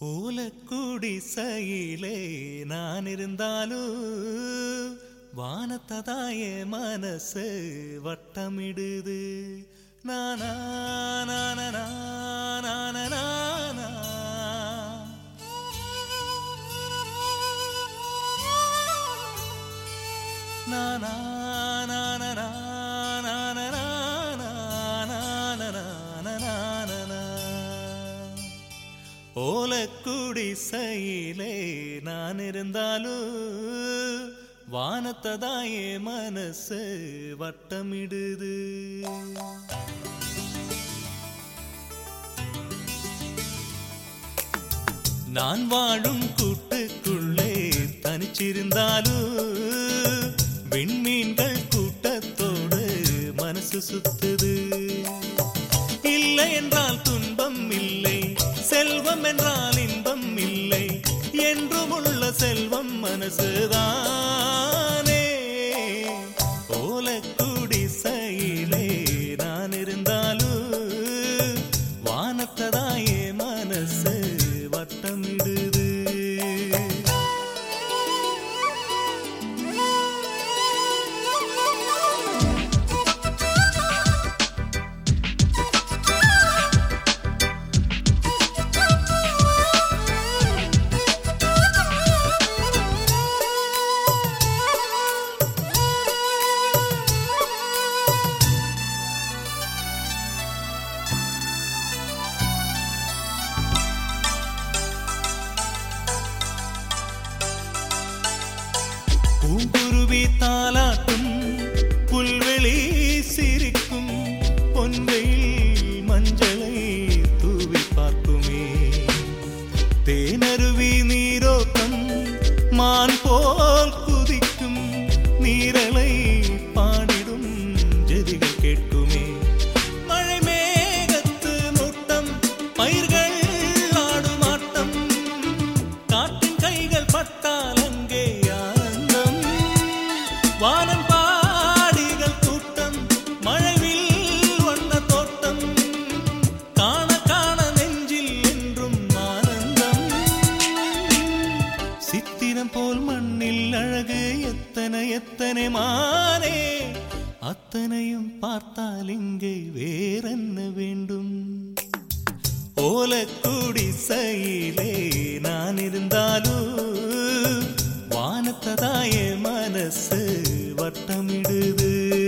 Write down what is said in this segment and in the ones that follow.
ஓலக்குடிசையிலே நான் இருந்தாலும் வானத்ததாய மனசு வட்டமிடுது. நானா நானா நானா நானா நானா நானா ஓலக்குடிசையிலே நான் இருந்தாலும் வானத்ததாயே மனசு வட்டமிடுது. நான் வாழும் கூட்டுக்குள்ளே தனிச்சிருந்தாலும் விண்மீன்கள் கூட்டத்தோடு மனசு சுத்துது. இல்லை என்றால் துன்பம் இல்லை, செல்வம் என்றால் இன்பம் இல்லை, என்றும் உள்ள செல்வம் மனசுதானே. ஓலக்குடிசையிலே நான் இருந்தாலும் வானத்ததாயே மனசு வட்டமிடுது. பூங்குருவி தாலாட்டும், புல்வெளி சிரிக்கும், பொன்வெயில் மஞ்சளை தூவி பார்க்குமே. தேனருவி நீரோட்டம் மான் போல் குதிக்கும், நீரலை பாடிடும் ஜெதிகள் கேட்குமே. மழை மேகத்து மூட்டம், பயிர்கள் ஆடும் ஆட்டம், காற்றின் கைகள் பட்டால் அங்கே வானம் பாடிகள் கூட்டம், மழைவில் வண்ண தோட்டம், காண காண நெஞ்சில் என்றும் ஆனந்தம். சித்திரம் போல் மண்ணில் அழகு எத்தனை எத்தனை மானே, அத்தனையும் பார்த்தால் இங்கே வேறென்ன வேண்டும். ஓலக்குடிசையிலே நான் இருந்தாலும் வானத்ததாய மனசு வட்டமிடுது.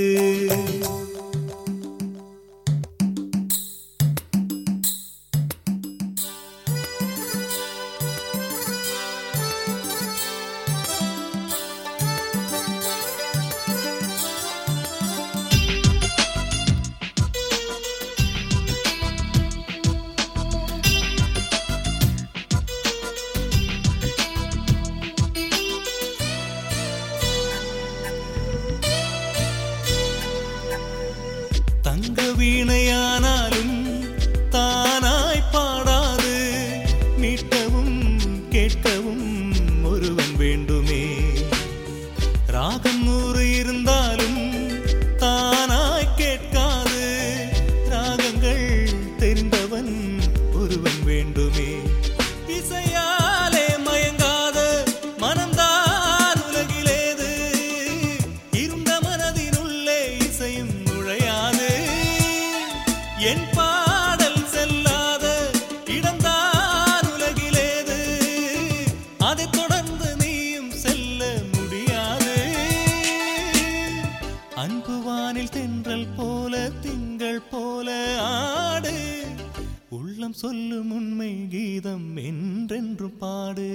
தங்க வீணையானாலும் தானாய் பாடாது, மீட்டவும் கேட்கவும் ஒருவன் வேண்டுமே. ராகம் 100 இருந்தாலும் தானாய் கேட்காது, ராகங்கள் தெரிந்தவன் ஒருவன் வேண்டுமே. இசையாலே மயங்காத மனம்தான் உலகிலேது, இருந்த மனதினுள்ளே இசையும் என் பாடல் செல்லாத இடம்தான் உலகிலேது, அதை தொடர்ந்து நீயும் செல்ல முடியாது. அன்புவானில் தென்றல் போல திங்கள் போல ஆடு, உள்ளம் சொல்லும் உண்மை கீதம் என்றென்றும் பாடு.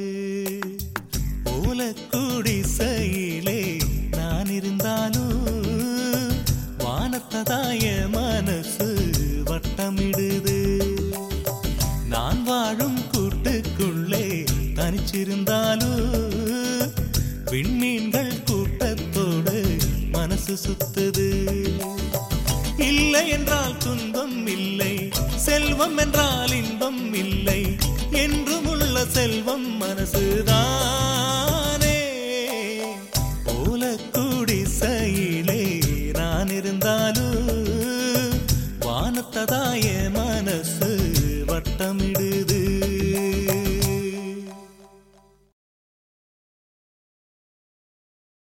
ஓலக்குடிசையிலே நான் இருந்தாலும் வானத்ததாய மனசு வட்டமிடுது. நான் வாழும் கூட்டுக்குள்ளே தனிச்சிருந்தாலும் விண்மீன்கள் கூட்டத்தோடு மனசு சுத்துது. இல்லை என்றால் துன்பம் இல்லை, செல்வம் என்றால் இன்பம் இல்லை, என்றும் உள்ள செல்வம் மனசுதான்.